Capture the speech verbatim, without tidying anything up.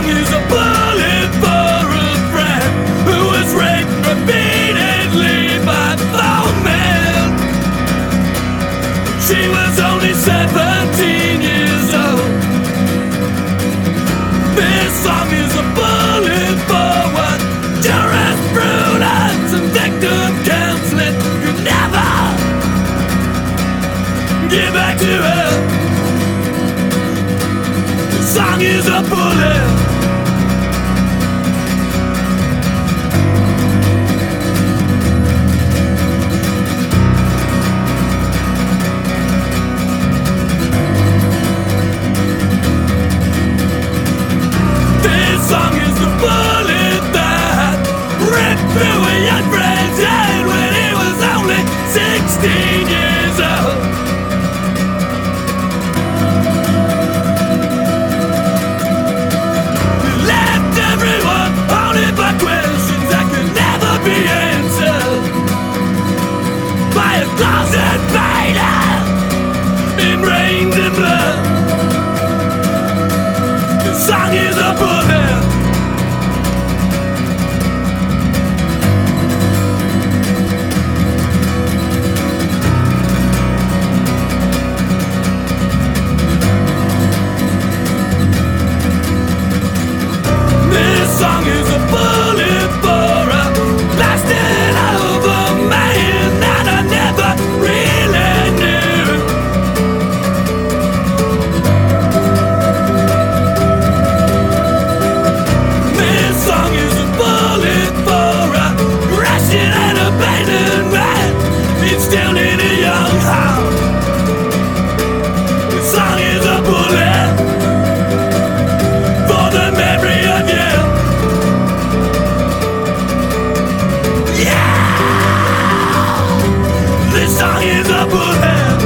is a bullet for a friend who was raped repeatedly by four men. She was only seventeen years old. This song is a bullet for what jurisprudence and victim counseling could never give back to her. This song is a bullet. Song is the bullet that ripped through a young friend's head when he was only sixteen years old. It left everyone haunted by questions that could never be answered by a closet painter in rains and blood. The song is a bullet. Song is a bullet for a blasted over man that I never really knew. This song is a bullet for a crashing and abandoned man instilled in a young heart. This song is a bullet for the memory of you. This song is a bullet.